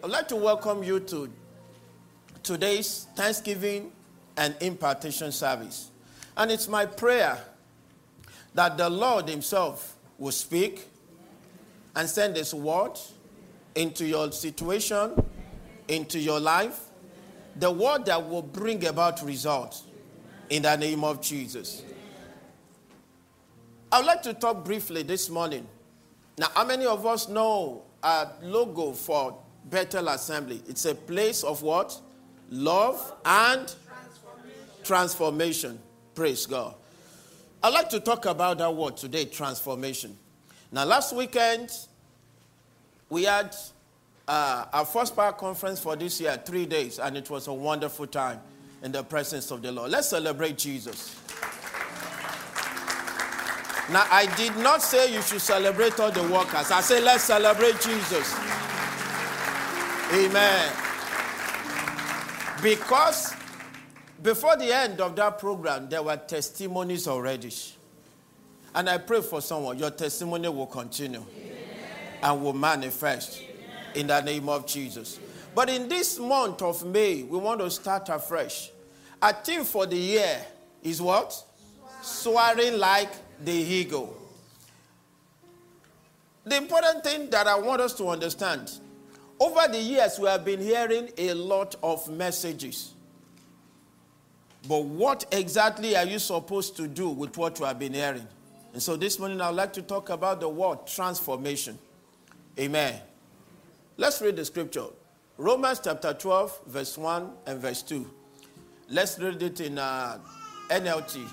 I'd like to welcome you to today's Thanksgiving and impartation service. And it's my prayer that the Lord himself will speak and send his word into your situation, into your life, the word that will bring about results in the name of Jesus. I would like to talk briefly this morning. Now, how many of us know our logo for Bethel Assembly? It's a place of what? Love and transformation. Praise God. I'd like to talk about that word today, transformation. Now, last weekend, we had our first power conference for this year, 3 days, and it was a wonderful time in the presence of the Lord. Let's celebrate Jesus. Now, I did not say you should celebrate all the workers. I said, let's celebrate Jesus. Amen. Because before the end of that program, there were testimonies already. And I pray for someone, your testimony will continue. Amen. And will manifest. Amen. In the name of Jesus. But in this month of May, we want to start afresh. Our theme for the year is what? Soaring like the eagle. The important thing that I want us to understand, over the years we have been hearing a lot of messages. But what exactly are you supposed to do with what you have been hearing? And so this morning I would like to talk about the word transformation. Amen. Let's read the scripture. Romans chapter 12, verse 1 and verse 2. Let's read it in NLT.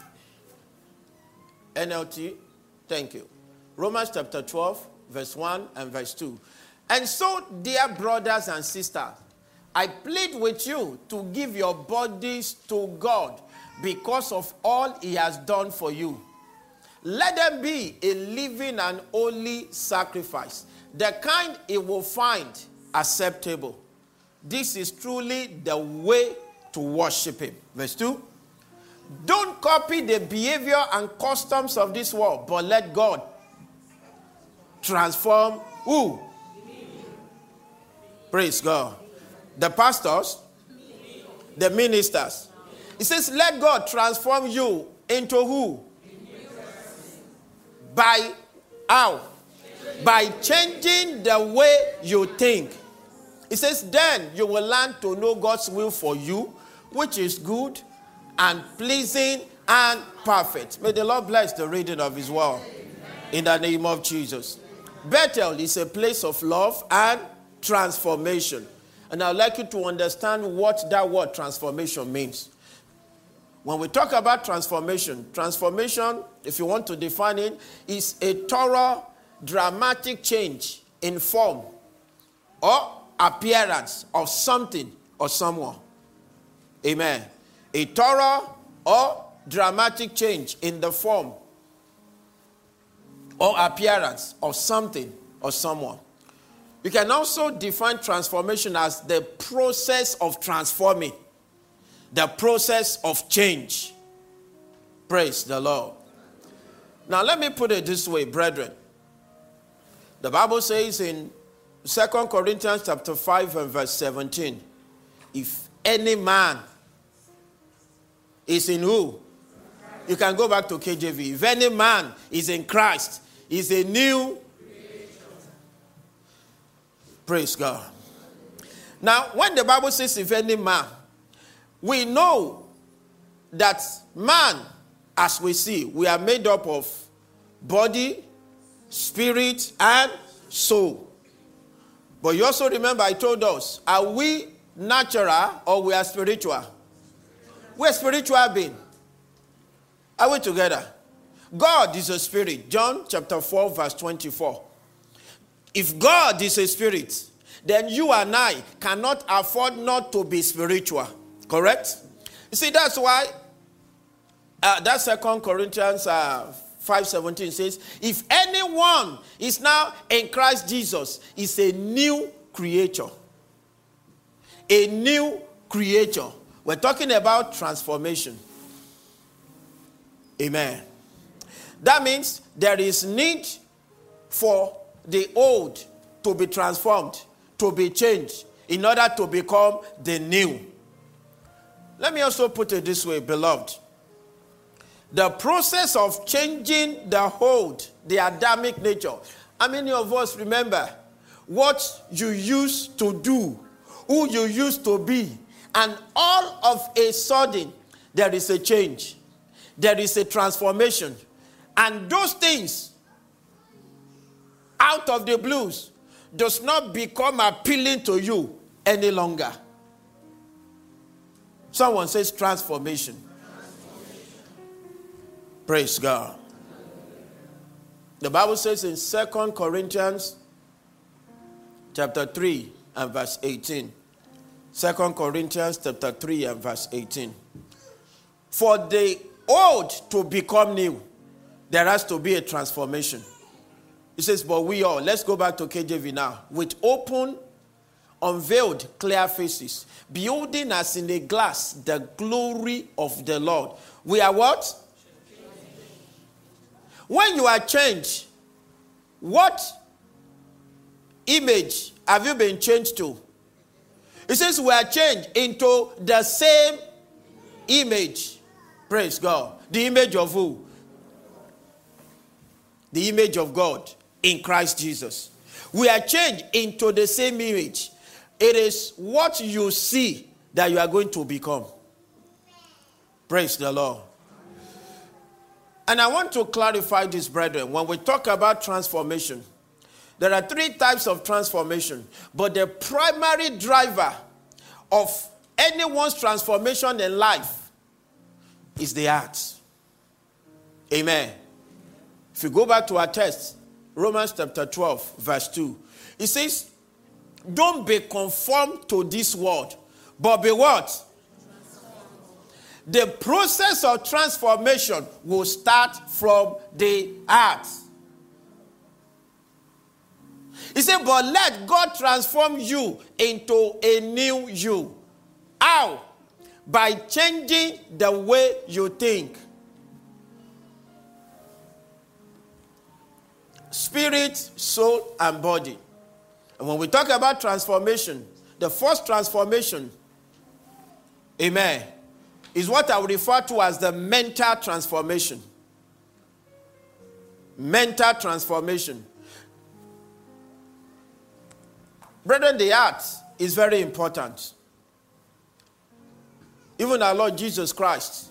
NLT, thank you. Romans chapter 12, verse 1 and verse 2. And so, dear brothers and sisters, I plead with you to give your bodies to God because of all he has done for you. Let them be a living and holy sacrifice, the kind he will find acceptable. This is truly the way to worship him. Verse 2. Don't copy the behavior and customs of this world, but let God transform who? Praise God. The pastors, the ministers. It says, let God transform you into who? By how? By changing the way you think. It says, then you will learn to know God's will for you, which is good and pleasing and perfect. May the Lord bless the reading of his word. In the name of Jesus. Bethel is a place of love and transformation. And I'd like you to understand what that word transformation means. When we talk about transformation, if you want to define it, is a thorough, dramatic change in form or appearance of something or someone. Amen. A thorough or dramatic change in the form or appearance of something or someone. You can also define transformation as the process of transforming, the process of change. Praise the Lord. Now let me put it this way, brethren. The Bible says in 2 Corinthians chapter 5 and verse 17, if any man is in who? You can go back to KJV. If any man is in Christ, is a new creation. Praise God. Now, when the Bible says if any man, we know that man, as we see, we are made up of body, spirit, and soul. But you also remember I told us, are we natural or we are spiritual? We're spiritual being. Are we together? God is a spirit. John chapter 4 verse 24. If God is a spirit, then you and I cannot afford not to be spiritual. Correct? You see, that's why that 2 Corinthians 5:17 says, if anyone is now in Christ Jesus, is a new creature. A new creature. We're talking about transformation. Amen. That means there is need for the old to be transformed to be changed in order to become the new. Let me also put it this way, beloved. The process of changing the Adamic nature. How many of us remember what you used to do, who you used to be, and all of a sudden there is a change, there is a transformation, and those things out of the blues does not become appealing to you any longer. Someone says transformation. Praise God. The Bible says in 2 Corinthians chapter 3 and verse 18. 2 Corinthians chapter 3 and verse 18. For the old to become new, there has to be a transformation. It says, but we all, let's go back to KJV now, with open, unveiled, clear faces, beholding as in a glass the glory of the Lord. We are what? When you are changed, what image have you been changed to? It says we are changed into the same image. Praise God. The image of who? The image of God in Christ Jesus. We are changed into the same image. It is what you see that you are going to become. Praise the Lord. And I want to clarify this, brethren. When we talk about transformation, there are 3 types of transformation. But the primary driver of anyone's transformation in life is the heart. Amen. If you go back to our text, Romans chapter 12, verse 2, it says, don't be conformed to this world, but be what? The process of transformation will start from the heart. He said, but let God transform you into a new you. How? By changing the way you think. Spirit, soul, and body. And when we talk about transformation, the first transformation, amen, is what I would refer to as the mental transformation. Mental transformation. Brethren, the heart is very important. Even our Lord Jesus Christ.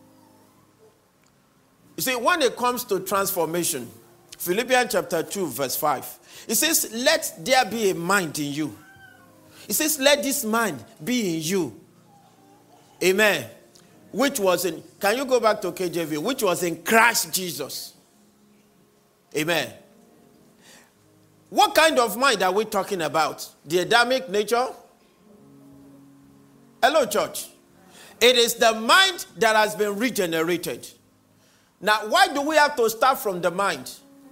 You see, when it comes to transformation, Philippians chapter 2, verse 5, it says, let there be a mind in you. It says, let this mind be in you. Amen. Which was in, can you go back to KJV? Which was in Christ Jesus. Amen. What kind of mind are we talking about? The Adamic nature? Hello, church. It is the mind that has been regenerated. Now, why do we have to start from the mind?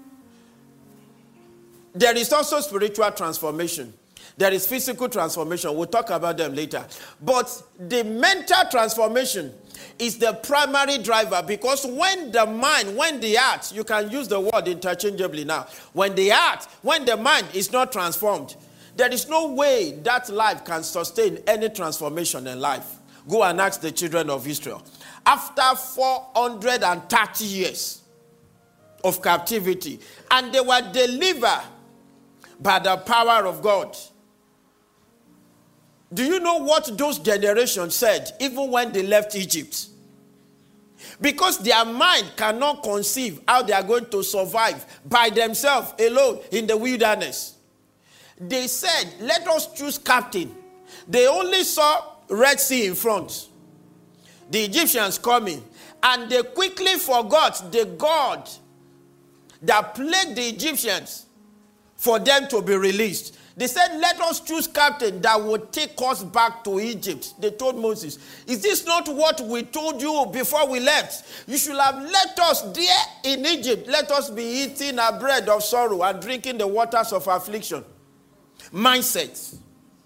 There is also spiritual transformation. There is physical transformation. We'll talk about them later. But the mental transformation is the primary driver, because when the mind, when the heart, you can use the word interchangeably now. When the heart, when the mind is not transformed, there is no way that life can sustain any transformation in life. Go and ask the children of Israel. After 430 years of captivity, and they were delivered by the power of God. Do you know what those generations said even when they left Egypt? Because their mind cannot conceive how they are going to survive by themselves alone in the wilderness. They said, let us choose captain. They only saw Red Sea in front, the Egyptians coming, and they quickly forgot the God that plagued the Egyptians for them to be released. They said, let us choose captain that will take us back to Egypt. They told Moses, is this not what we told you before we left? You should have let us there in Egypt. Let us be eating our bread of sorrow and drinking the waters of affliction. Mindset.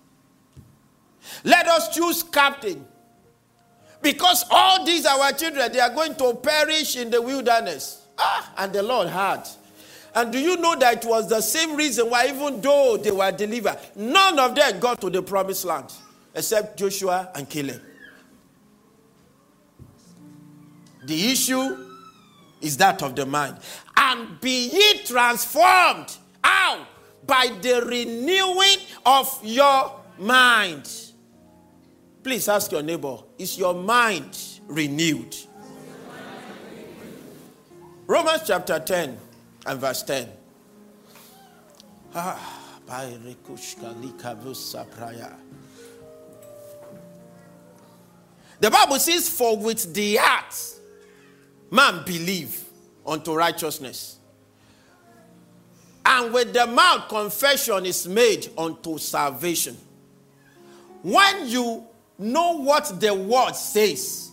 Let us choose captain. Because all these our children, they are going to perish in the wilderness. And the Lord heard. And do you know that it was the same reason why, even though they were delivered, none of them got to the promised land except Joshua and Caleb? The issue is that of the mind. And be ye transformed. How? By the renewing of your mind. Please ask your neighbor, is your mind renewed? Romans chapter 10 and verse 10. The Bible says, for with the heart man believe unto righteousness, and with the mouth confession is made unto salvation. When you know what the word says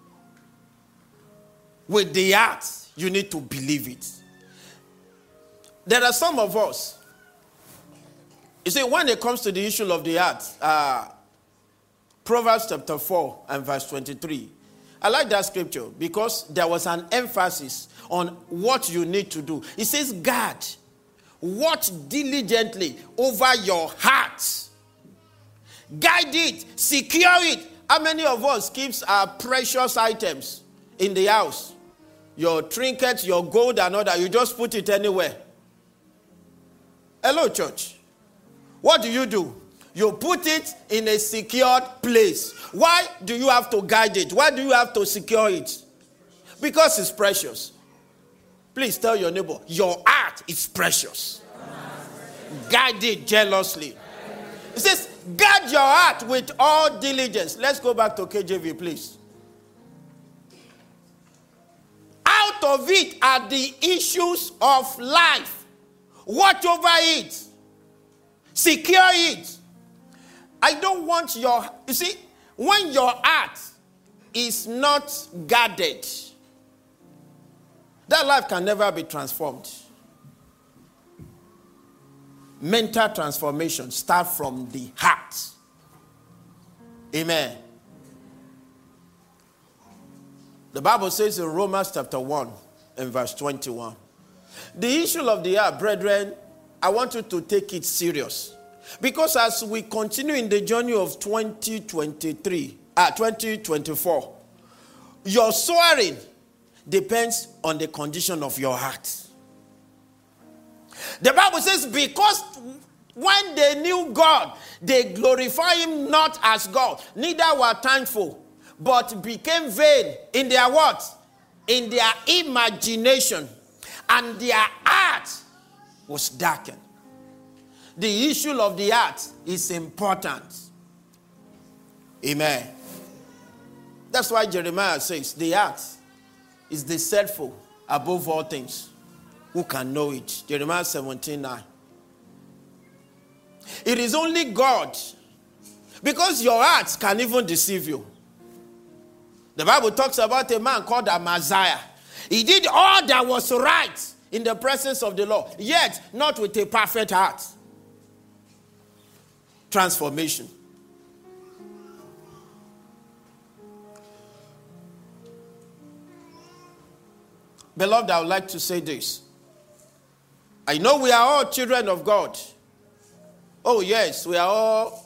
with the heart, you need to believe it. There are some of us, you see, when it comes to the issue of the heart, Proverbs chapter 4 and verse 23. I like that scripture because there was an emphasis on what you need to do. It says, guard, watch diligently over your heart. Guide it, secure it. How many of us keeps our precious items in the house? Your trinkets, your gold and all that, you just put it anywhere. Hello, church. What do? You put it in a secured place. Why do you have to guide it? Why do you have to secure it? Because it's precious. Please tell your neighbor, your heart is precious. Guide it jealously. It says, guard your heart with all diligence. Let's go back to KJV, please. Out of it are the issues of life. Watch over it. Secure it. I don't want you see, when your heart is not guarded, that life can never be transformed. Mental transformation starts from the heart. Amen. The Bible says in Romans chapter 1 and verse 21, the issue of the heart, brethren, I want you to take it serious. Because as we continue in the journey of 2024, your soaring depends on the condition of your heart. The Bible says, because when they knew God, they glorify him not as God, neither were thankful, but became vain in their what? In their imagination, and their heart was darkened. The issue of the heart is important. Amen. That's why Jeremiah says, the heart is deceitful above all things. Who can know it? Jeremiah 17:9. It is only God. Because your heart can even deceive you. The Bible talks about a man called Amaziah. He did all that was right in the presence of the Lord, yet not with a perfect heart. Transformation. Beloved, I would like to say this. I know we are all children of God. Oh yes, we all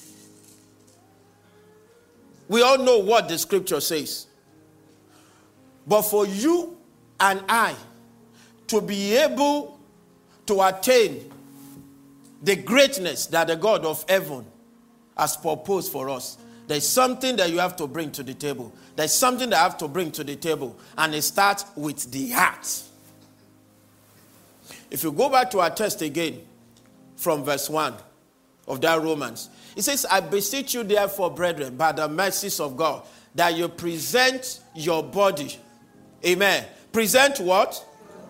know what the scripture says. But for you and I to be able to attain the greatness that the God of heaven has proposed for us, there's something that you have to bring to the table. There's something that I have to bring to the table. And it starts with the heart. If you go back to our text again, from verse 1 of that Romans, it says, I beseech you therefore, brethren, by the mercies of God, that you present your body. Amen. Present what?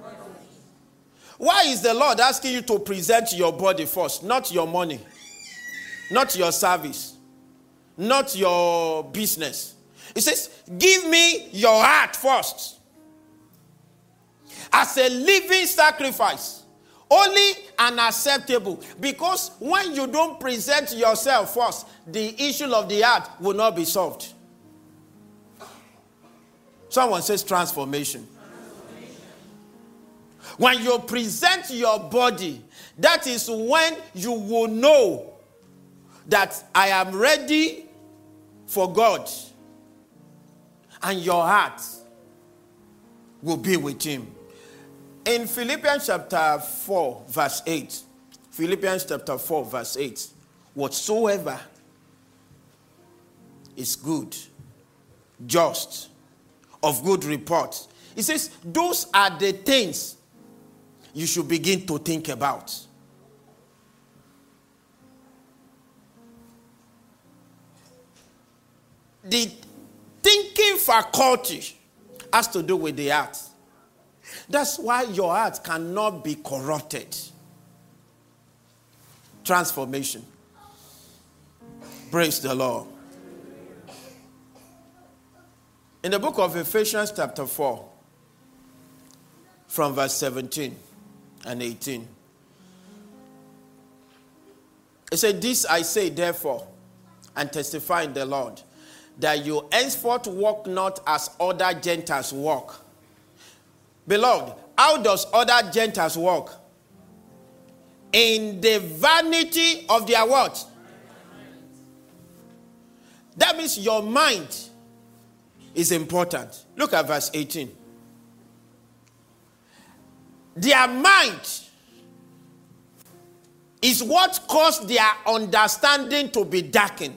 Why is the Lord asking you to present your body first? Not your money, not your service, not your business. It says, give me your heart first. As a living sacrifice, holy and acceptable. Because when you don't present yourself first, the issue of the heart will not be solved. Someone says transformation. When you present your body, that is when you will know that I am ready for God. And your heart will be with him. In Philippians chapter 4, verse 8. Philippians chapter 4, verse 8. Whatsoever is good, just, of good report. It says, those are the things you should begin to think about. The thinking faculty has to do with the heart. That's why your heart cannot be corrupted. Transformation. Praise the Lord. In the book of Ephesians chapter 4, from verse 17 and 18, it said, this I say therefore, and testify in the Lord, that you henceforth walk not as other Gentiles walk. Beloved, how does other Gentiles walk? In the vanity of their what? That means your mind is important. Look at verse 18. Their mind is what caused their understanding to be darkened.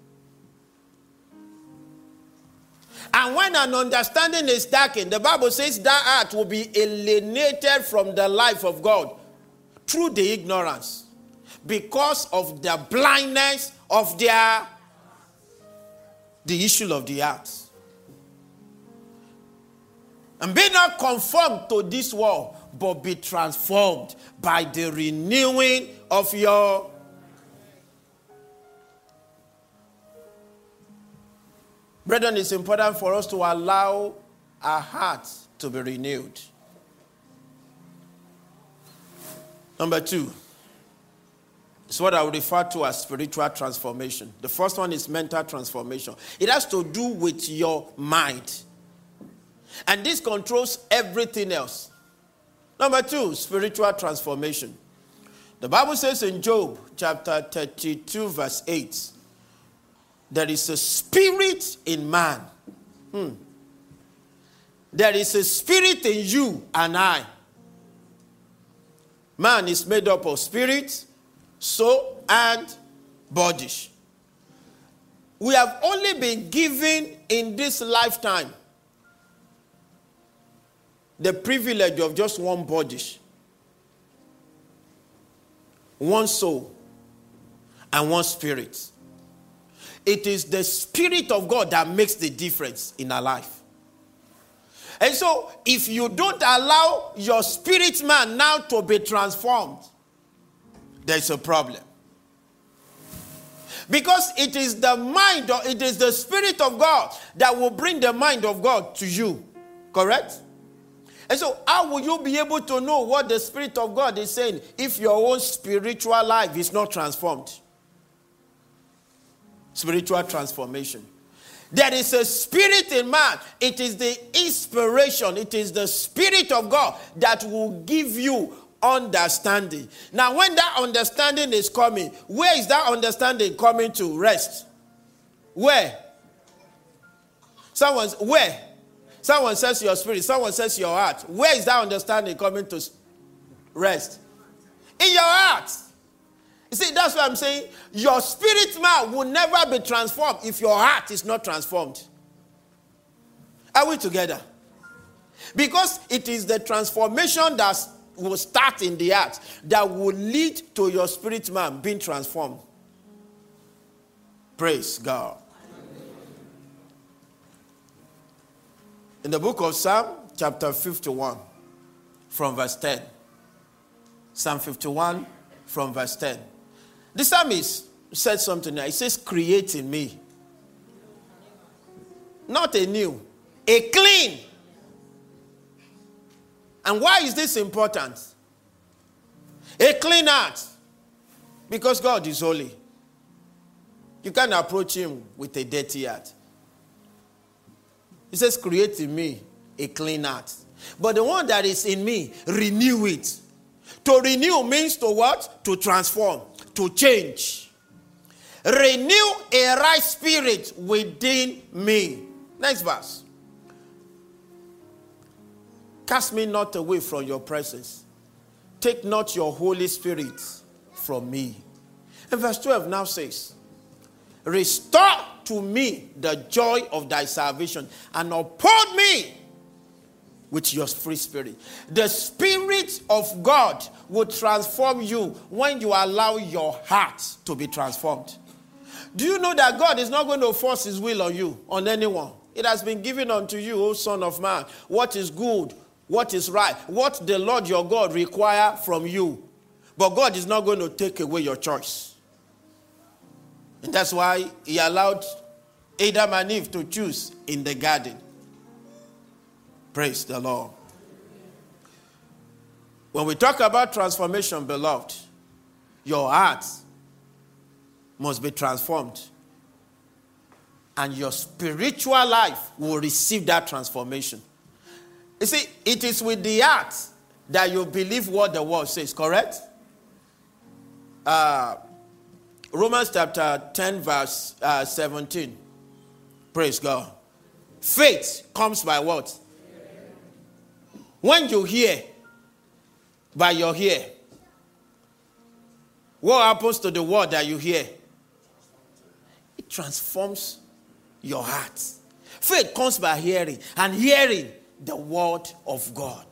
And when an understanding is darkened, the Bible says that heart will be alienated from the life of God through the ignorance, because of the blindness of the issue of the heart. And be not conformed to this world, but be transformed by the renewing of your... Brethren, it's important for us to allow our hearts to be renewed. Number 2 is what I would refer to as spiritual transformation. The first one is mental transformation. It has to do with your mind. And this controls everything else. Number 2, spiritual transformation. The Bible says in Job chapter 32 verse 8, there is a spirit in man. There is a spirit in you and I. Man is made up of spirit, soul, and body. We have only been given in this lifetime the privilege of just one body, one soul, and one spirit. It is the Spirit of God that makes the difference in our life. And so, if you don't allow your spirit man now to be transformed, there's a problem. Because it is the mind, or it is the Spirit of God that will bring the mind of God to you. Correct? And so, how will you be able to know what the Spirit of God is saying if your own spiritual life is not transformed? Spiritual transformation. There is a spirit in man. It is the inspiration. It is the Spirit of God that will give you understanding. Now, when that understanding is coming, where is that understanding coming to rest? Where? Where? Someone says your spirit. Someone says your heart. Where is that understanding coming to rest? In your heart. You see, that's what I'm saying. Your spirit man will never be transformed if your heart is not transformed. Are we together? Because it is the transformation that will start in the heart that will lead to your spirit man being transformed. Praise God. In the book of Psalm, chapter 51, from verse 10. Psalm 51, from verse 10. The psalmist said something there. He says, create in me. Not a new, a clean. And why is this important? A clean heart. Because God is holy. You can't approach him with a dirty heart. He says, create in me a clean heart. But the one that is in me, renew it. To renew means to what? To transform, to change. Renew a right spirit within me. Next verse. Cast me not away from your presence. Take not your Holy Spirit from me. And verse 12 now says, restore to me the joy of thy salvation and uphold me with your free spirit. The Spirit of God will transform you when you allow your heart to be transformed. Do you know that God is not going to force his will on you, on anyone? It has been given unto you, O Son of Man, what is good, what is right, what the Lord your God require from you. But God is not going to take away your choice. And that's why he allowed Adam and Eve to choose in the garden. Praise the Lord. When we talk about transformation, beloved, your heart must be transformed. And your spiritual life will receive that transformation. You see, it is with the heart that you believe what the word says, correct? Romans chapter 10 verse 17. Praise God. Faith comes by what? When you hear, by your ear, what happens to the word that you hear? It transforms your heart. Faith comes by hearing, and hearing the word of God.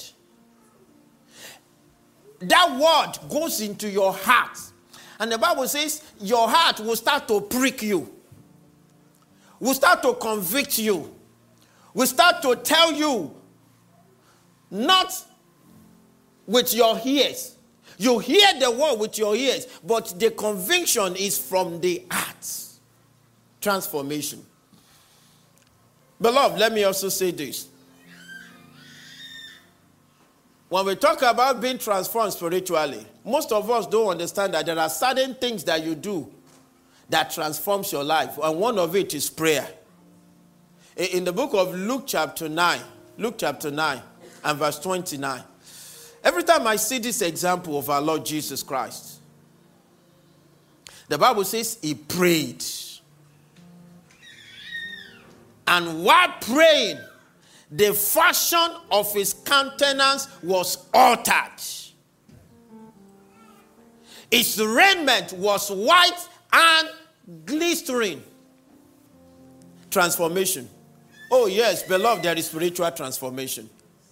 That word goes into your heart. And the Bible says your heart will start to prick you. Will start to convict you. Will start to tell you, not with your ears. You hear the word with your ears, but the conviction is from the heart. Transformation. Beloved, let me also say this. When we talk about being transformed spiritually, most of us don't understand that there are certain things that you do that transforms your life. And one of it is prayer. In the book of Luke chapter 9 and verse 29, every time I see this example of our Lord Jesus Christ, the Bible says he prayed. And while praying, the fashion of his countenance was altered. His raiment was white and glistering. Transformation. Oh yes, beloved, there is spiritual transformation.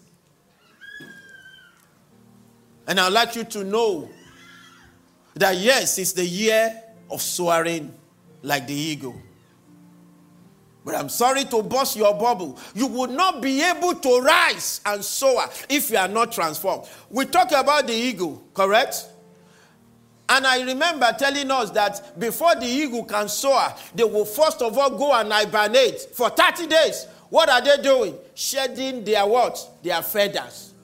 And I'd like you to know that yes, it's the year of soaring like the eagle. But I'm sorry to burst your bubble. You would not be able to rise and soar if you are not transformed. We talk about the eagle, correct? And I remember telling us that before the eagle can soar, they will first of all go and hibernate for 30 days. What are they doing? Shedding their what? Their feathers.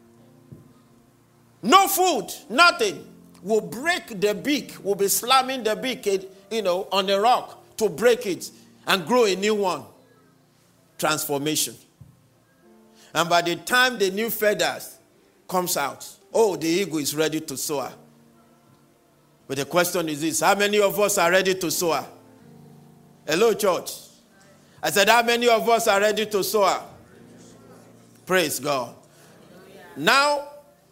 No food, nothing. Will break the beak, will be slamming the beak, on the rock to break it. And grow a new one. Transformation. And by the time the new feathers comes out, the eagle is ready to soar. But the question is this: how many of us are ready to soar? Hello, church. I said, how many of us are ready to soar? Praise God. Now,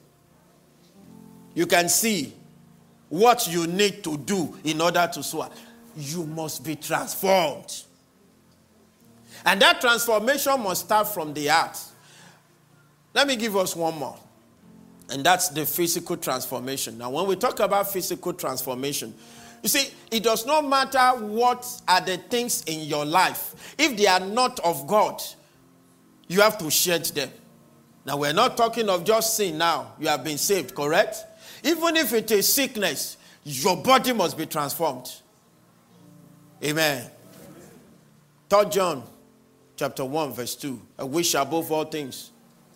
you can see what you need to do in order to soar. You must be transformed. And that transformation must start from the heart. Let me give us one more. And that's the physical transformation. Now, when we talk about physical transformation, you see, it does not matter what are the things in your life. If they are not of God, you have to shed them. Now, we're not talking of just sin now. You have been saved, correct? Even if it is sickness, your body must be transformed. Amen. 3 John chapter 1 verse 2. I wish above all things,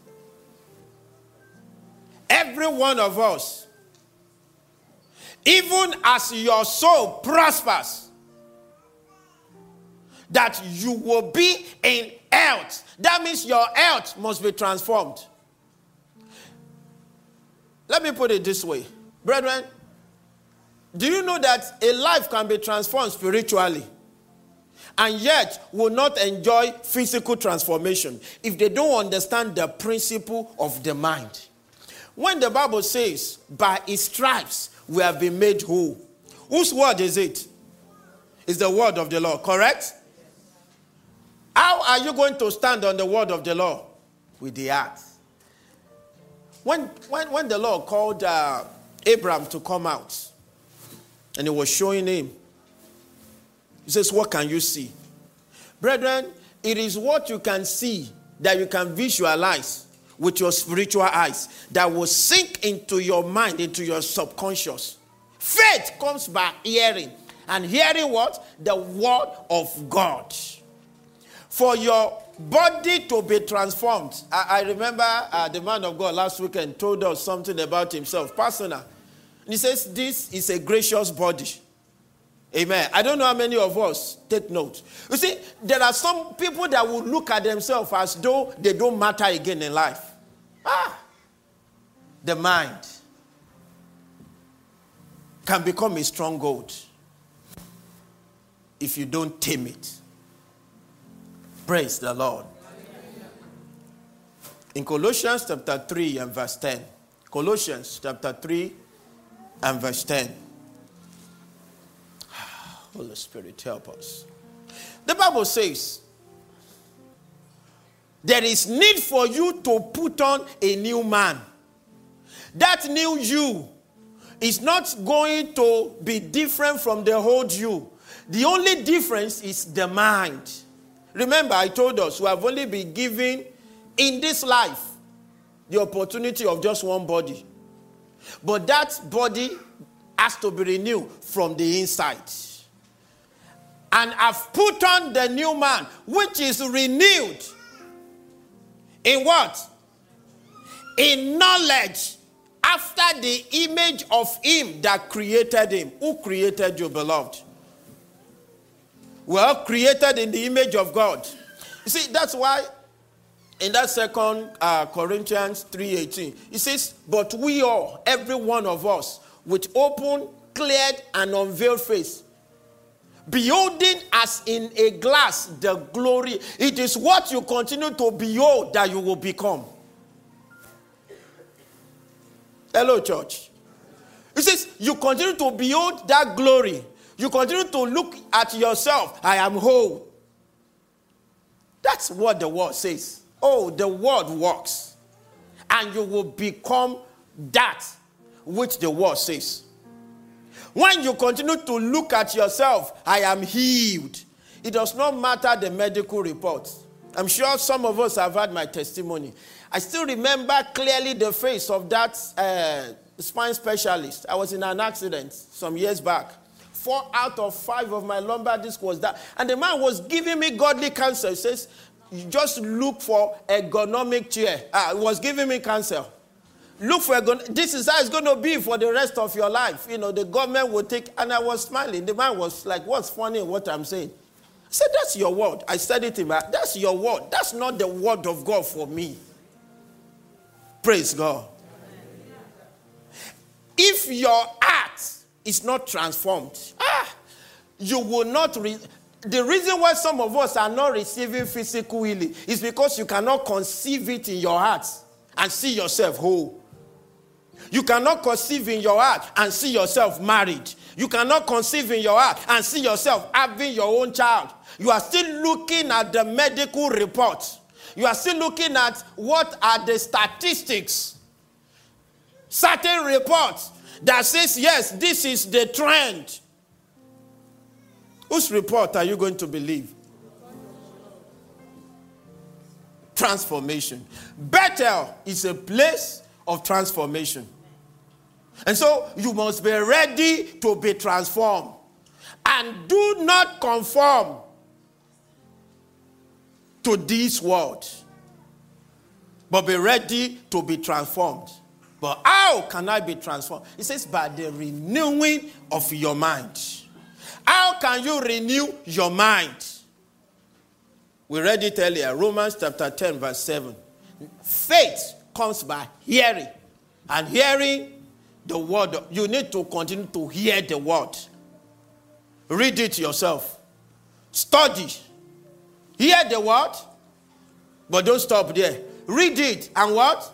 every one of us, even as your soul prospers, that you will be in health. That means your health must be transformed. Let me put it this way. Brethren, do you know that a life can be transformed spiritually and yet will not enjoy physical transformation if they don't understand the principle of the mind? When the Bible says, by his stripes we have been made whole, whose word is it? It's the word of the Lord, correct? How are you going to stand on the word of the Lord? With the heart. When the Lord called Abraham to come out, and he was showing him, he says, what can you see? Brethren, it is what you can see that you can visualize with your spiritual eyes that will sink into your mind, into your subconscious. Faith comes by hearing. And hearing what? The word of God. For your body to be transformed. I remember the man of God last weekend told us something about himself, personal. And he says, this is a gracious body. Amen. I don't know how many of us take note. You see, there are some people that will look at themselves as though they don't matter again in life. The mind can become a stronghold if you don't tame it. Praise the Lord. In Colossians chapter 3 and verse 10. Colossians chapter 3 and verse 10. Holy Spirit, help us. The Bible says, there is need for you to put on a new man. That new you is not going to be different from the old you. The only difference is the mind. Remember, I told us we have only been given in this life the opportunity of just one body. But that body has to be renewed from the inside. And I've put on the new man, which is renewed. In what? In knowledge, after the image of him that created him. Who created you, beloved? Well, created in the image of God. You see, that's why in that 2 Corinthians 3:18, it says, but we all, every one of us, with open, cleared, and unveiled face, beholding as in a glass the glory. It is what you continue to behold that you will become. Hello, church. It says you continue to behold that glory. You continue to look at yourself. I am whole. That's what the word says. Oh, the word works. And you will become that which the word says. When you continue to look at yourself, I am healed. It does not matter the medical reports. I'm sure some of us have had my testimony. I still remember clearly the face of that spine specialist. I was in an accident some years back. 4 out of 5 of my lumbar disc was that. And the man was giving me godly counsel. He says, you just look for ergonomic chair. He was giving me counsel. Look for this is how it's going to be for the rest of your life. You know, the government will take, and I was smiling. The man was like, what's funny in what I'm saying? I said, that's your word. I said it in my, that's your word. That's not the word of God for me. Praise God. If your heart is not transformed, you will not, the reason why some of us are not receiving physical healing is because you cannot conceive it in your heart and see yourself whole. You cannot conceive in your heart and see yourself married. You cannot conceive in your heart and see yourself having your own child. You are still looking at the medical report. You are still looking at what are the statistics. Certain reports that says, yes, this is the trend. Whose report are you going to believe? Transformation. Bethel is a place of transformation. And so you must be ready to be transformed. And do not conform to this world, but be ready to be transformed. But how can I be transformed? It says by the renewing of your mind. How can you renew your mind? We read it earlier, Romans chapter 10 verse 7. Faith comes by hearing And hearing the word, you need to continue to hear the word. Read it yourself. Study. Hear the word, but don't stop there. Read it and what?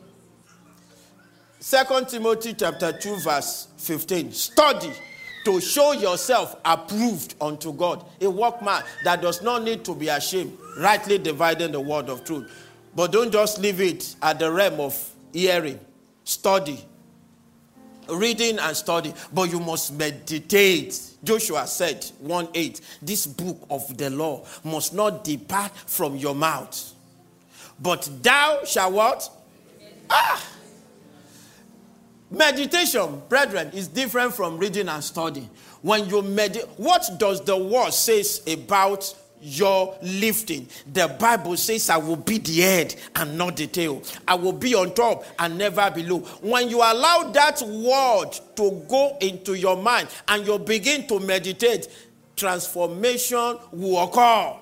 2 Timothy chapter 2 verse 15. Study to show yourself approved unto God, a workman that does not need to be ashamed, rightly dividing the word of truth. But don't just leave it at the realm of hearing. Study. Reading and study. But you must meditate. Joshua said, 1:8, this book of the law must not depart from your mouth. But thou shalt what? Meditation, brethren, is different from reading and studying. When you meditate, what does the word say about your lifting? The Bible says, I will be the head and not the tail. I will be on top and never below. When you allow that word to go into your mind and you begin to meditate, transformation will occur.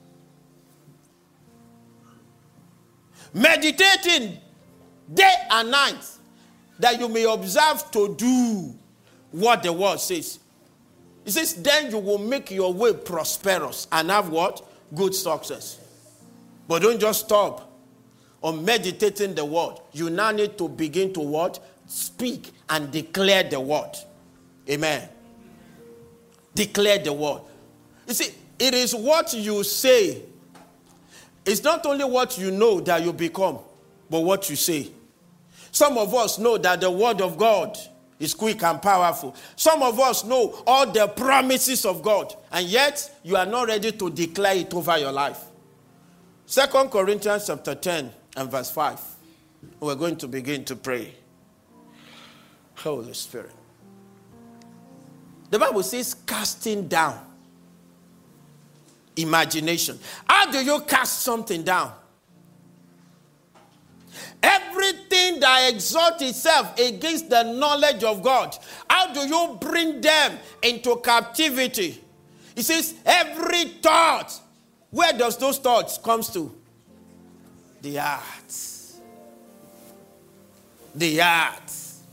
Meditating day and night, that you may observe to do what the word says. It says, then you will make your way prosperous and have what? Good success. But don't just stop on meditating the word. You now need to begin to what? Speak and declare the word. Amen. Declare the word. You see, it is what you say. It's not only what you know that you become, but what you say. Some of us know that the word of God is quick and powerful. Some of us know all the promises of God, and yet you are not ready to declare it over your life. 2 Corinthians chapter 10 and verse 5. We're going to begin to pray. Holy Spirit. The Bible says casting down imagination. How do you cast something down? Everything that exalts itself against the knowledge of God, how do you bring them into captivity? It says every thought. Where does those thoughts come to? The heart. The heart.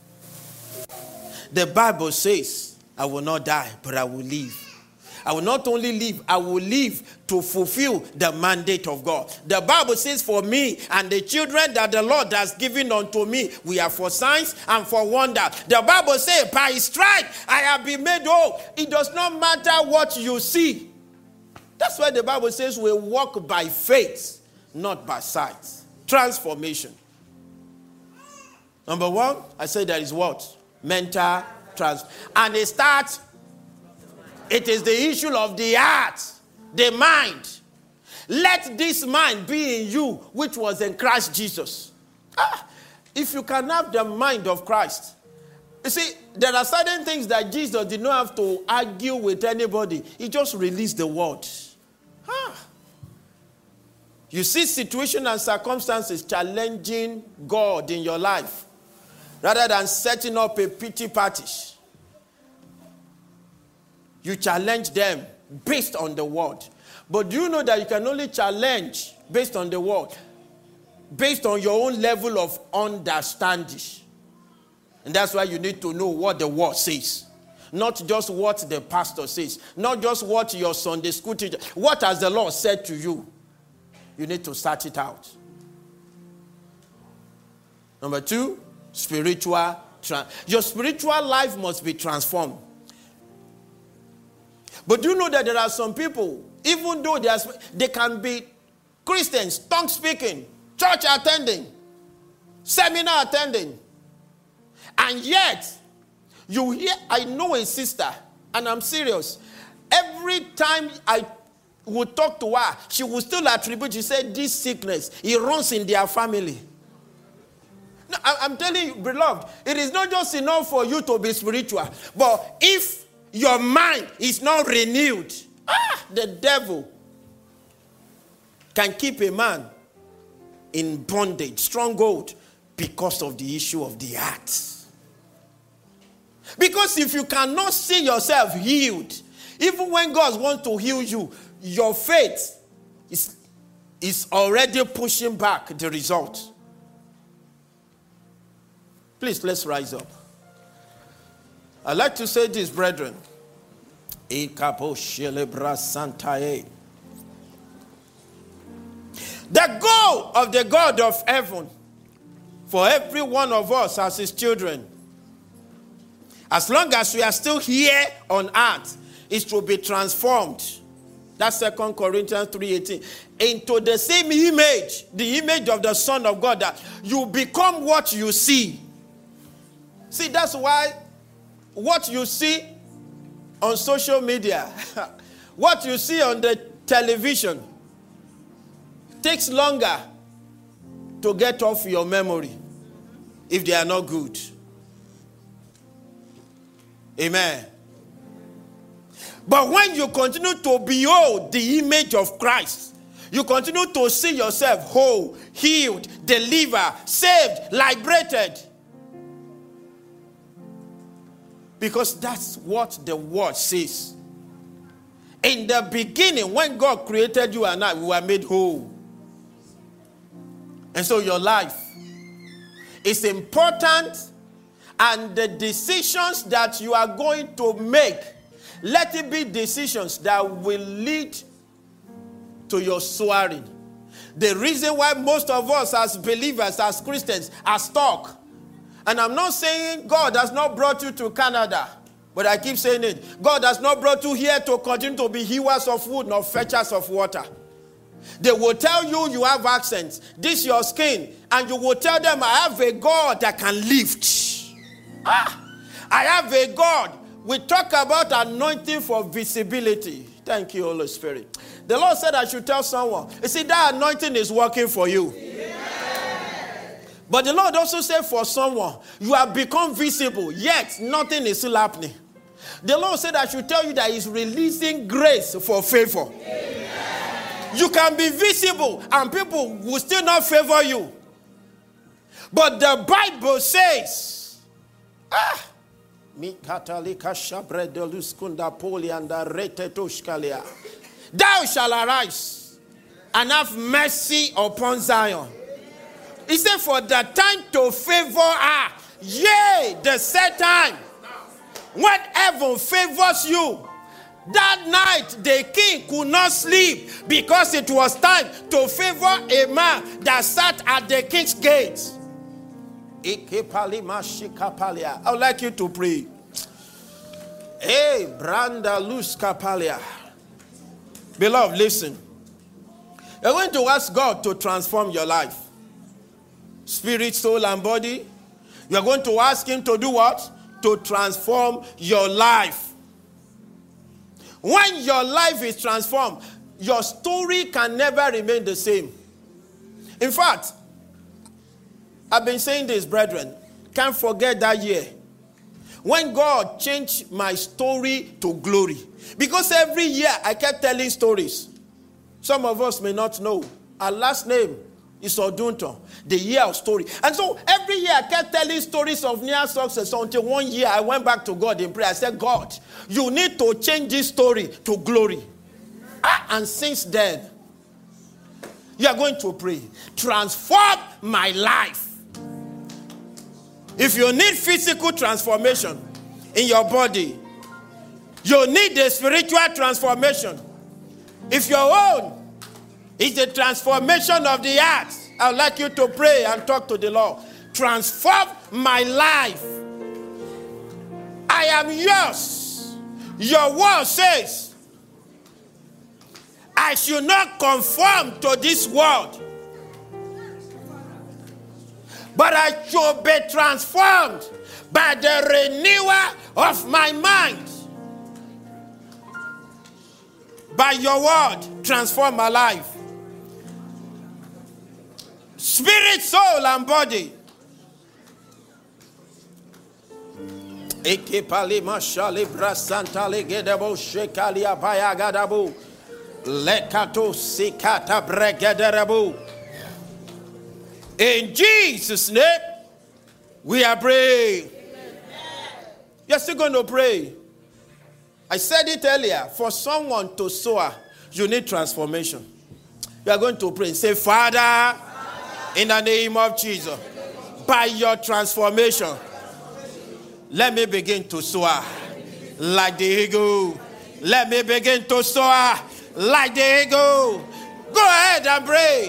The Bible says, I will not die, but I will live. I will not only live, I will live to fulfill the mandate of God. The Bible says, for me and the children that the Lord has given unto me, we are for signs and for wonder. The Bible says, by his stripe I have been made whole. It does not matter what you see. That's why the Bible says we walk by faith, not by sight. Transformation. Number one, I say there is what? Mental transformation. And it starts. It is the issue of the heart, the mind. Let this mind be in you, which was in Christ Jesus. If you can have the mind of Christ. You see, there are certain things that Jesus did not have to argue with anybody. He just released the word. You see situations and circumstances challenging God in your life, rather than setting up a pity party. You challenge them based on the word. But do you know that you can only challenge based on the word, based on your own level of understanding? And that's why you need to know what the word says. Not just what the pastor says. Not just what your Sunday school teacher. What has the Lord said to you? You need to search it out. Number two, your spiritual life must be transformed. But do you know that there are some people, even though they can be Christians, tongue speaking, church attending, seminar attending, and yet you hear, I know a sister, and I'm serious, every time I would talk to her, she would still attribute, she said, this sickness, it runs in their family. No, I'm telling you, beloved, it is not just enough for you to be spiritual, but if your mind is not renewed, the devil can keep a man in bondage, stronghold, because of the issue of the heart. Because if you cannot see yourself healed, even when God wants to heal you, your faith is already pushing back the result. Please, let's rise up. I'd like to say this, brethren. The goal of the God of heaven for every one of us as his children, as long as we are still here on earth, is to be transformed. That's 2 Corinthians 3:18. Into the same image, the image of the Son of God, that you become what you see. See, that's why what you see on social media, what you see on the television, takes longer to get off your memory if they are not good. Amen. But when you continue to behold the image of Christ, you continue to see yourself whole, healed, delivered, saved, liberated. Because that's what the word says. In the beginning, when God created you and I, we were made whole. And so your life is important, and the decisions that you are going to make, let it be decisions that will lead to your soaring. The reason why most of us as believers, as Christians, are stuck. And I'm not saying God has not brought you to Canada, but I keep saying it. God has not brought you here to continue to be hewers of wood, nor fetchers of water. They will tell you you have accents. This is your skin. And you will tell them, I have a God that can lift. I have a God. We talk about anointing for visibility. Thank you, Holy Spirit. The Lord said I should tell someone. You see, that anointing is working for you. But the Lord also said for someone, you have become visible, yet nothing is still happening. The Lord said I should tell you that He's releasing grace for favor. You can be visible and people will still not favor you. But the Bible says, thou shalt arise and have mercy upon Zion. He said, for the time to favor her, yea, the set time, when heaven favors you. That night, the king could not sleep because it was time to favor a man that sat at the king's gate. I would like you to pray. Hey, Branda Luz Kapalia. Beloved, listen. You're going to ask God to transform your life. Spirit, soul, and body. You're going to ask Him to do what? To transform your life. When your life is transformed, your story can never remain the same. In fact, I've been saying this, brethren. Can't forget that year when God changed my story to glory. Because every year I kept telling stories. Some of us may not know. Our last name is Odunton, the year of story. And so every year I kept telling stories of near success until one year I went back to God in prayer. I said, God, you need to change this story to glory. And since then, you are going to pray. Transform my life. If you need physical transformation in your body, you need a spiritual transformation. If your own is the transformation of the heart, I would like you to pray and talk to the Lord. Transform my life. I am yours. Your word says, I should not conform to this world, but I should be transformed by the renewal of my mind. By your word, transform my life. Spirit, soul, and body. In Jesus' name, we are praying. You're still going to pray. I said it earlier. For someone to soar, you need transformation. You are going to pray. Say, Father, in the name of Jesus, by your transformation, let me begin to soar like the eagle. Let me begin to soar like the eagle. Go ahead and pray.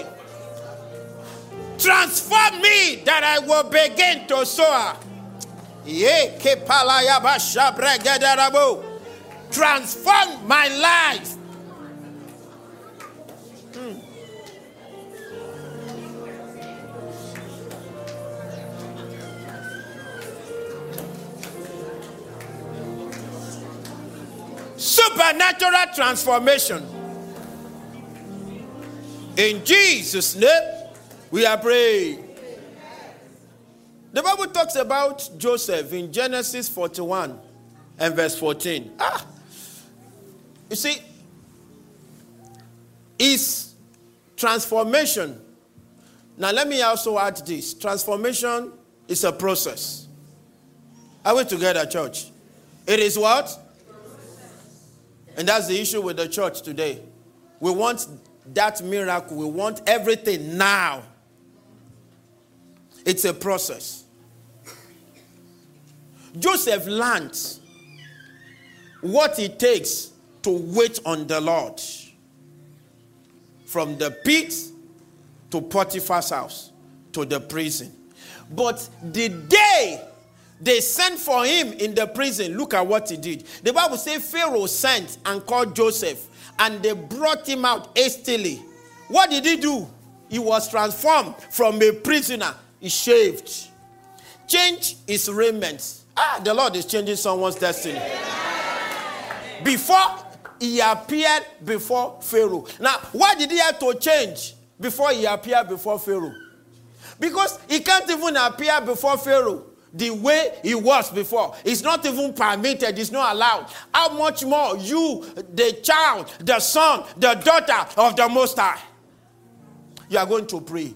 Transform me that I will begin to soar. Transform my life. Supernatural transformation. In Jesus' name, we are praying. The Bible talks about Joseph in Genesis 41 and verse 14. You see, his transformation. Now let me also add this. Transformation is a process. Are we together, church? It is what? And that's the issue with the church today. We want that miracle. We want everything now. It's a process. Joseph learned what it takes to wait on the Lord. From the pit to Potiphar's house to the prison. But the day they sent for him in the prison, look at what he did. The Bible says Pharaoh sent and called Joseph, and they brought him out hastily. What did he do? He was transformed from a prisoner. He shaved. Change his raiment. The Lord is changing someone's destiny. Before he appeared before Pharaoh. Now, why did he have to change before he appeared before Pharaoh? Because he can't even appear before Pharaoh the way he was before. It's not even permitted. It's not allowed. How much more you, the child, the son, the daughter of the Most High? You are going to pray.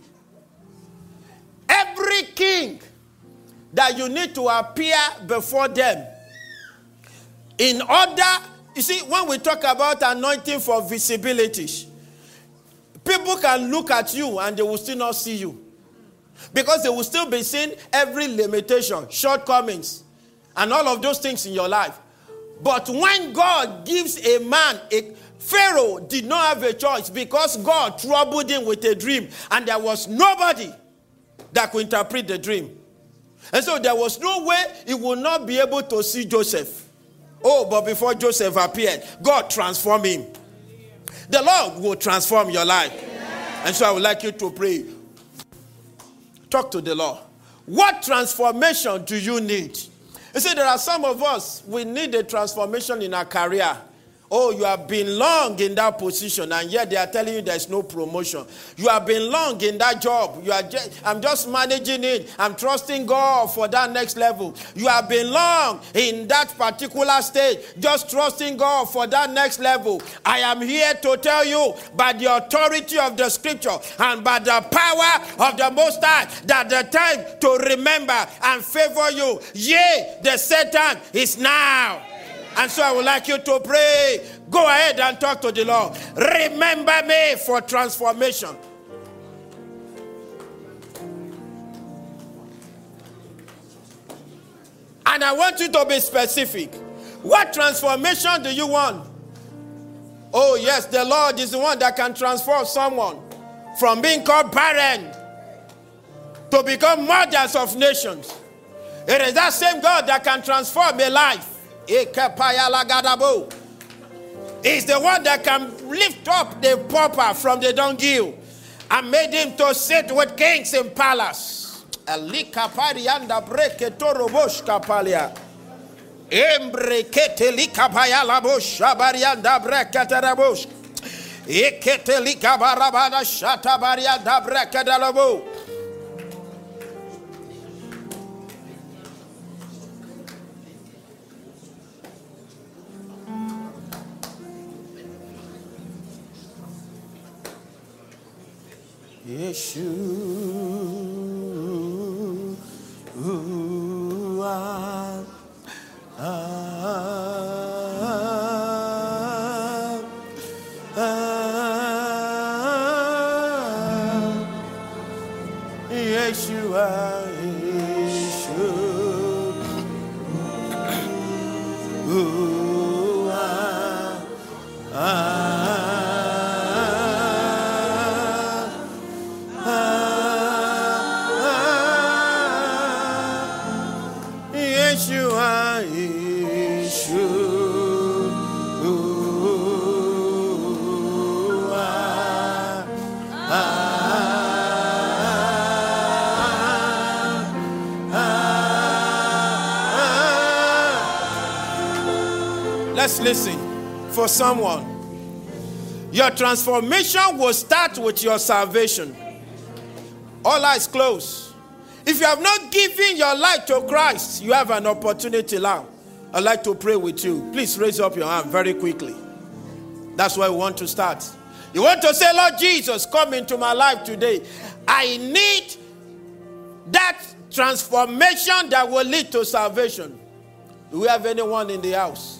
Every king that you need to appear before them in order. You see, when we talk about anointing for visibility, people can look at you and they will still not see you. Because they will still be seeing every limitation, shortcomings, and all of those things in your life. But when God gives a man, Pharaoh did not have a choice because God troubled him with a dream. And there was nobody that could interpret the dream. And so there was no way he would not be able to see Joseph. Oh, but before Joseph appeared, God transformed him. The Lord will transform your life. And so I would like you to pray. Talk to the Lord. What transformation do you need? You see, there are some of us, we need a transformation in our career. Oh, you have been long in that position, and yet they are telling you there's no promotion. You have been long in that job. I'm just managing it. I'm trusting God for that next level. You have been long in that particular stage, just trusting God for that next level. I am here to tell you, by the authority of the scripture and by the power of the Most High, that the time to remember and favor you, yea, the Satan is now. And so I would like you to pray. Go ahead and talk to the Lord. Remember me for transformation. And I want you to be specific. What transformation do you want? Oh yes, the Lord is the one that can transform someone from being called barren to become mothers of nations. It is that same God that can transform a life. He's the one that can lift up the pauper from the dunghill and made him to sit with kings in palace. Yeshua, Yeshua. Let's listen for someone. Your transformation will start with your salvation. All eyes closed. If you have not given your life to Christ, you have an opportunity now. I'd like to pray with you. Please raise up your hand very quickly. That's where we want to start. You want to say, Lord Jesus, come into my life today. I need that transformation that will lead to salvation. Do we have anyone in the house?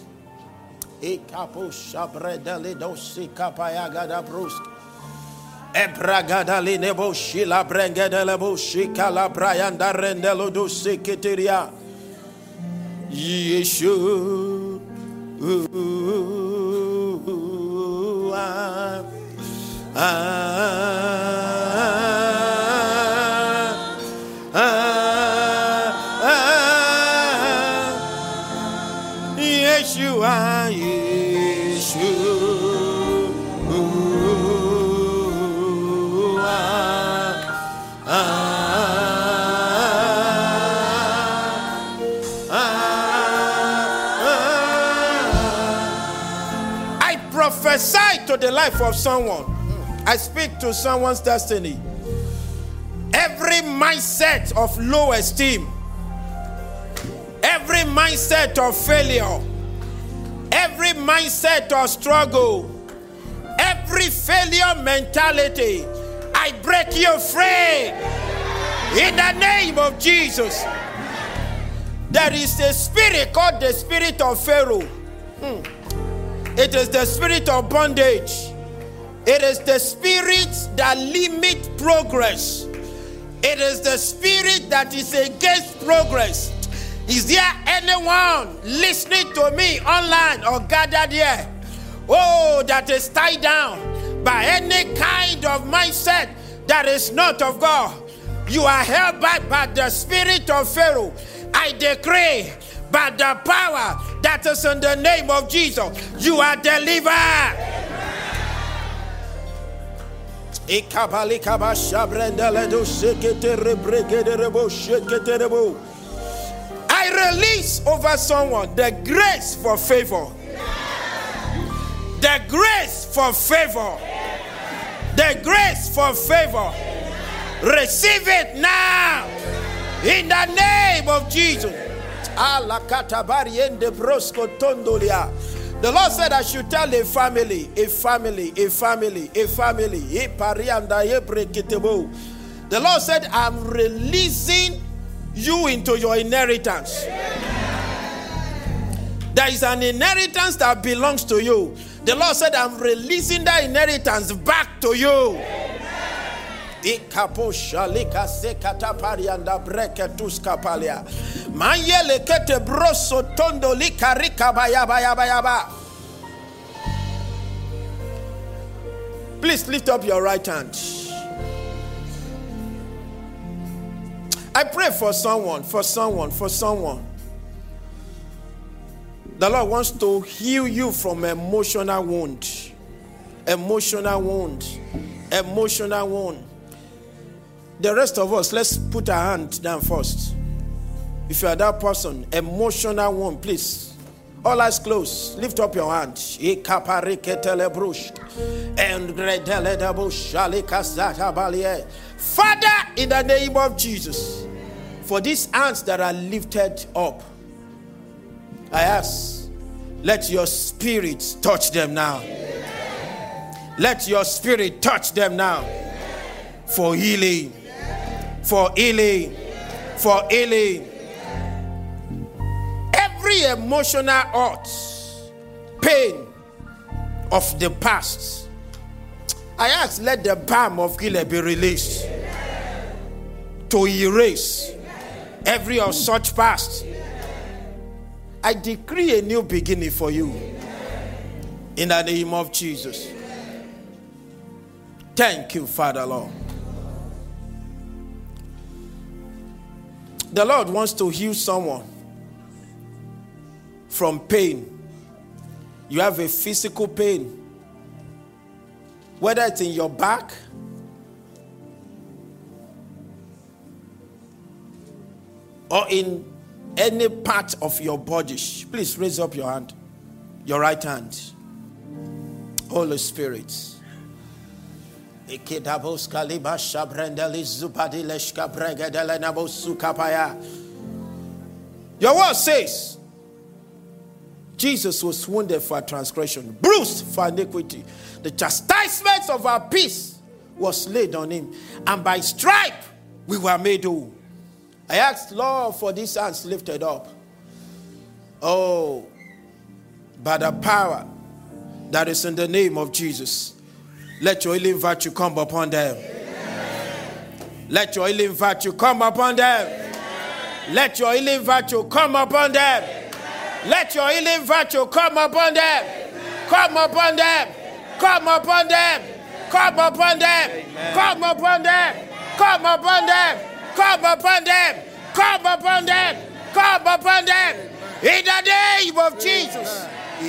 I prophesy to the life of someone. I speak to someone's destiny. Every mindset of low esteem, every mindset of failure, every mindset of struggle, every failure mentality, I break you free in the name of Jesus. There is a spirit called the spirit of Pharaoh. It is the spirit of bondage. It is the spirit that limits progress. It is the spirit that is against progress. Is there anyone listening to me online or gathered here? Oh, that is tied down by any kind of mindset that is not of God. You are held back by the spirit of Pharaoh. I decree by the power that is in the name of Jesus, you are delivered. I release over someone the grace for favor. The grace for favor. The grace for favor. Receive it now in the name of Jesus. The Lord said I should tell a family. The Lord said I'm releasing you into your inheritance. There is an inheritance that belongs to you. The Lord said I'm releasing that inheritance back to you. Please lift up your right hand. I pray for someone. The Lord wants to heal you from emotional wound. The rest of us, let's put our hand down first. If you are that person, emotional wound, please. All eyes closed. Lift up your hand. Father, in the name of Jesus, for these hands that are lifted up, I ask, let your spirit touch them now. Let your spirit touch them now. For healing. For healing. For healing. Every emotional hurt, pain of the past, I ask, let the balm of Gilead be released to erase every of such past. I decree a new beginning for you in the name of Jesus. Thank you, Father Lord. The Lord wants to heal someone from pain. You have a physical pain, whether it's in your back, or in any part of your body. Please raise up your hand. Your right hand. Holy Spirit. Your word says, Jesus was wounded for our transgression, bruised for iniquity. The chastisement of our peace was laid on him, and by stripe we were made whole. I asked, Lord, for these hands lifted up. Oh, by the power that is in the name of Jesus, let your healing virtue come upon them. Amen. Let your healing virtue come upon them. Amen. Let your healing virtue come upon them. Amen. Let your healing virtue come upon them. Amen. Come upon them. Amen. Come upon them. Amen. Come upon them. Amen. Come upon them. Come upon them. Come upon them. Come upon them. Come upon them. In the name of Jesus.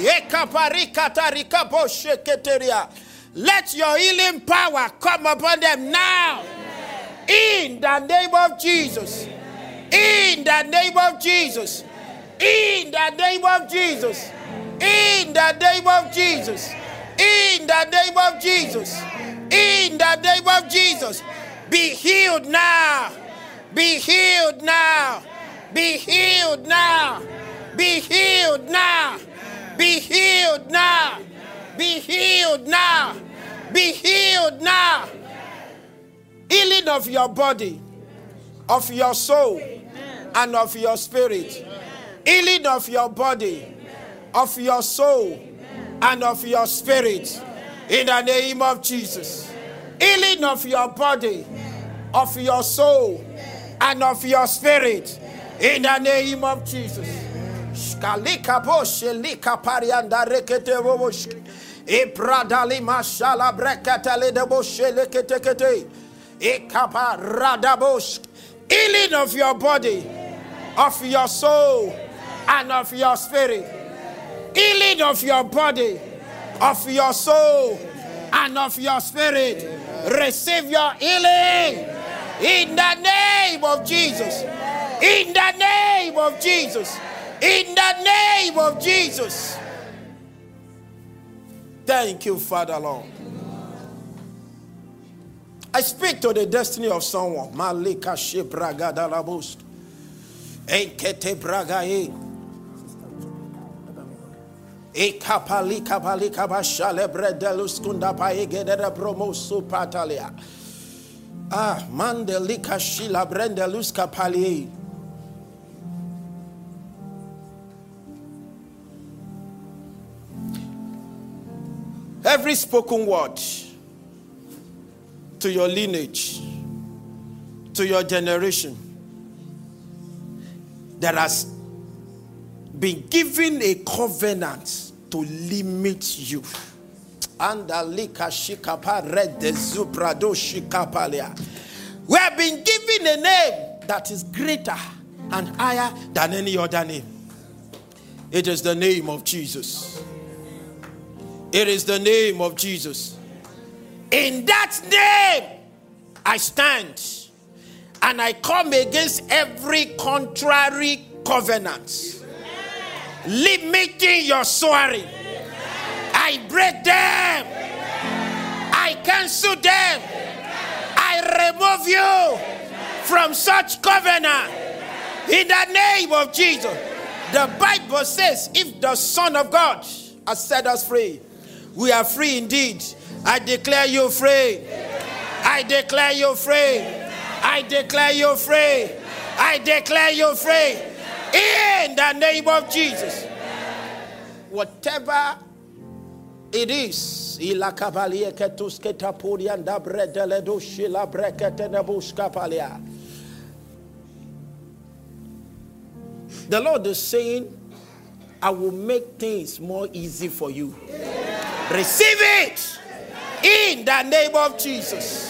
Let your healing power come upon them now. In the name of Jesus. In the name of Jesus. In the name of Jesus. In the name of Jesus. In the name of Jesus. In the name of Jesus. Be healed now. Be healed now. Be healed now. Be healed now. Be healed now. Be healed now. Be healed now. Healing of your body, of your soul, and of your spirit. Healing of your body, of your soul, and of your spirit. In the name of Jesus. Healing of your body, of your soul, and of your spirit. In the name of Jesus. Ibradali mashala brekatele de boshele ketekete. Ikapa radabosh. Healing of your body, of your soul, and of your spirit. Healing of your body, of your soul, and of your spirit. Receive your healing in the name of Jesus. In the name of Jesus. In the name of Jesus. Thank you, Father Lord. I speak to the destiny of someone. Malika shebraga dalabust. Enkete bragae. Ekapalika palika bashale bredelus kunda paegedere promosu patalia. Ah, mandelika shila brendelus kapalie. Every spoken word to your lineage, to your generation, that has been given a covenant to limit you. We have been given a name that is greater and higher than any other name. It is the name of Jesus. It is the name of Jesus. In that name, I stand and I come against every contrary covenant limiting your soaring. I break them. I cancel them. I remove you from such covenant in the name of Jesus. The Bible says, if the Son of God has set us free, we are free indeed. I declare you free. I declare you free. I declare you free. I declare you free. In the name of Jesus. Whatever it is, the Lord is saying, I will make things more easy for you. Receive it in the name of Jesus.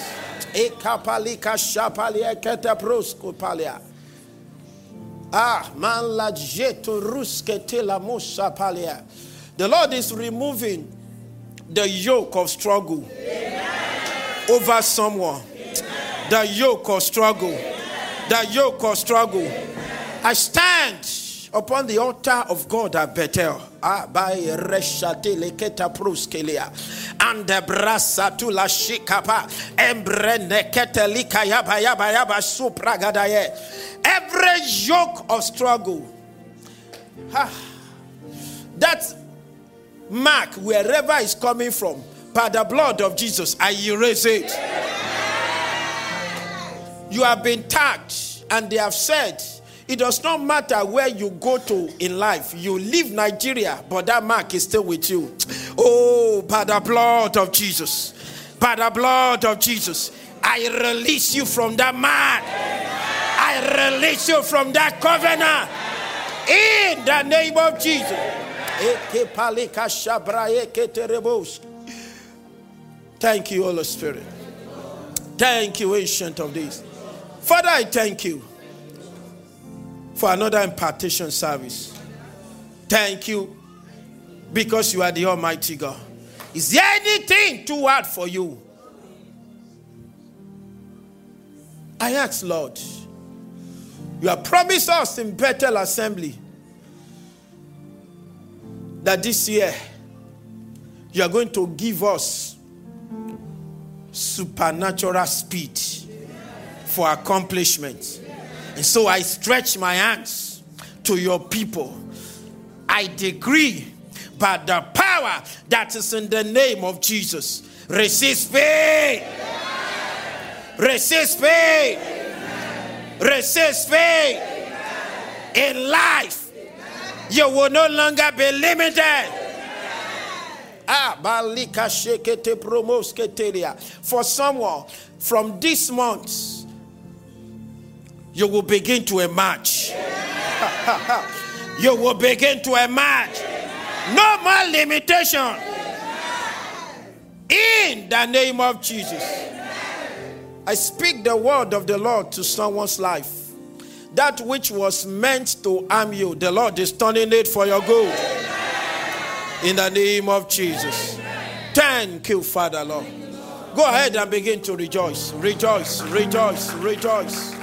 The Lord is removing the yoke of struggle over someone. The yoke of struggle. The yoke of struggle. I stand upon the altar of God at Bethel. By Reshate Leketa Pruskelia and the Brasatula Shikapa Embrenekete Yaba Supragadaye. Every yoke of struggle, that mark, wherever it's coming from, by the blood of Jesus, I erase it. You have been tagged, and they have said, it does not matter where you go to in life. You leave Nigeria, but that mark is still with you. Oh, by the blood of Jesus. By the blood of Jesus. I release you from that mark. I release you from that covenant. In the name of Jesus. Thank you, Holy Spirit. Thank you, Ancient of Days. Father, I thank you for another impartation service. Thank you because you are the Almighty God. Is there anything too hard for you? I ask, Lord, you have promised us in Bethel Assembly that this year you are going to give us supernatural speed for accomplishment. And so I stretch my hands to your people. I decree by the power that is in the name of Jesus, receive speed. Receive speed. Receive speed. In life, you will no longer be limited. For someone, from this month, you will begin to emerge. You will begin to emerge. No more limitation. In the name of Jesus. I speak the word of the Lord to someone's life. That which was meant to harm you, the Lord is turning it for your good. In the name of Jesus. Thank you, Father, Lord. Go ahead and begin to rejoice. Rejoice, rejoice, rejoice.